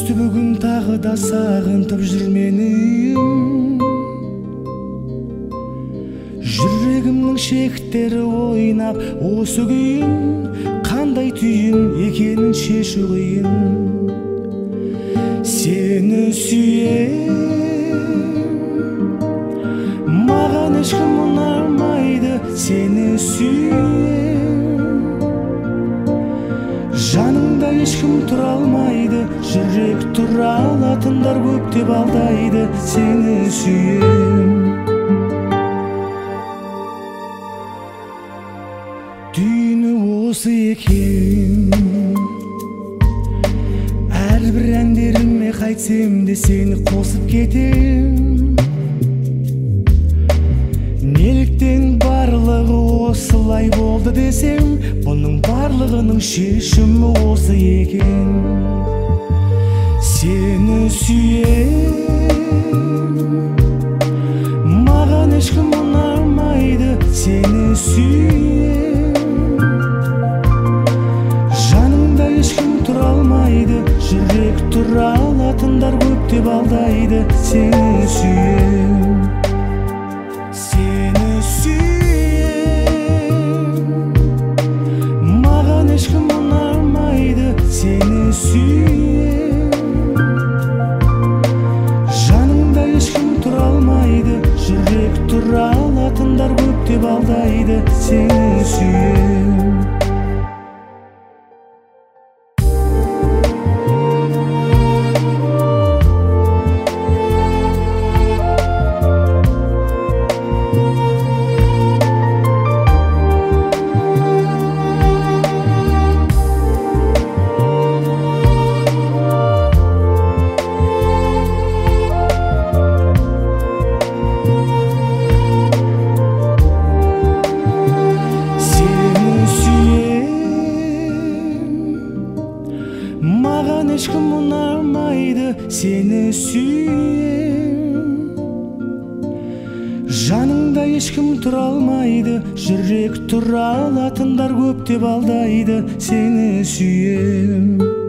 өсті бүгін тағы да сағынтып жүр мені. Жүрегімнің шектері ойнап осы күйін, қандай түйін екенін шешу қиын. Сені сүйем, маған ешкім ұнамайды. Сені сүйем, жаныңда ешкім тұра алмайды. Жүрек тұра алатындар көп деп алдайды. Сені сүйем. Түйіні осы екен, әрбір әндеріме қайтсем де сені қосып кетем. Неліктен барлығы осылай болды десем, бұның барлығының шешімі осы екен. Сені сүйем, маған ешкім ұнамайды. Сені сүйем, жаныңда ешкім тұра алмайды. Жүрек тұра алатындар көп деп алдайды. Сені сүйем. Сені сүйем, маған ешкім ұнамайды. Сені сүйем, жаныңда ешкім тұра алмайды. Жүрек тұра алатындар көп деп алдайды. Сені сүйем. Маған ешкім ұнамайды. Сені сүйем, жаныңда ешкім тұра алмайды. Жүрек тұра алатындар көп деп алдайды. Сені сүйем.